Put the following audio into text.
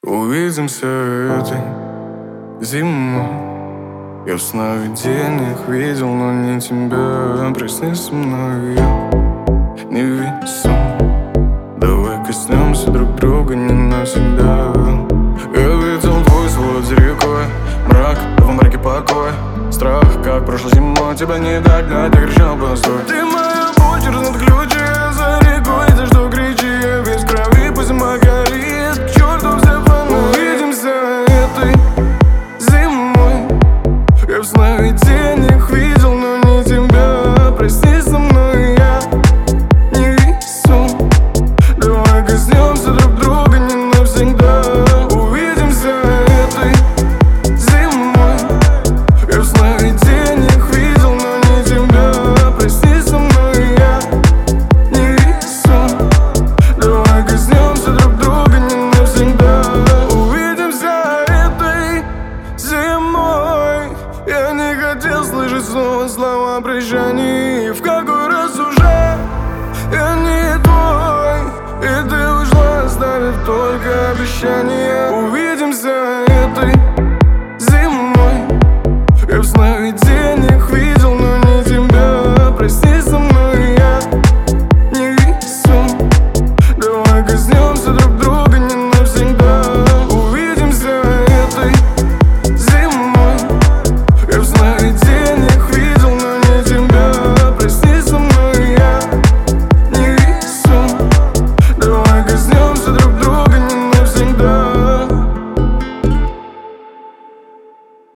Увидимся этой зимой. Я в сновидениях видел, но не тебя. Проснись со мной, я невесом. Давай коснемся друг друга не навсегда. Я видел твой свод за рекой, мрак, в мраке покой. Страх, как прошлой зимой, тебя не догнать, я кричал по настрой. Ты моя боль, через над ключи, я за рекой, за что кричи, я весь в крови, пусть зима горит, к черту все фонари. Увидимся этой зимой. Я в сновидениях видел, но не тебя. Прости со мной, я невесом. Давай коснемся друг друга не навсегда. Увидимся этой зимой. Я в сновидениях видел, но не тебя. Прости со мной, я невесом. Давай коснемся друг друга не навсегда. Увидимся этой зимой. Я не хотел слышать снова слова прощания. В какой раз уже я не твой, и ты ушла, оставив только обещания.